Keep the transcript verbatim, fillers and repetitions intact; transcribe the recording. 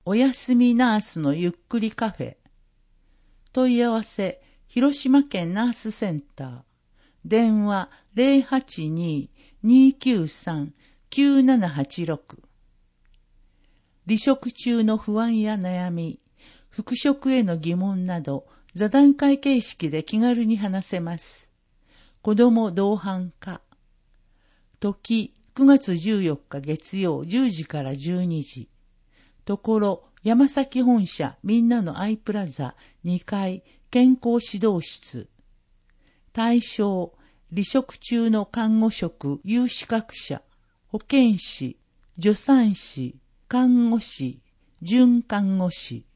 おやすみナースのゆっくりカフェ。問い合わせ、広島県ナースセンター。電話 ゼロはちにー にーきゅうさん きゅうななはちろく。離職中の不安や悩み、復職への疑問など、座談会形式で気軽に話せます。子ども同伴課。時、くがつじゅうよっか月曜じゅうじからじゅうにじ。ところ、山崎本社みんなのアイプラザにかい健康指導室。対象、離職中の看護職有資格者、保健師、助産師、看護師、准看護師。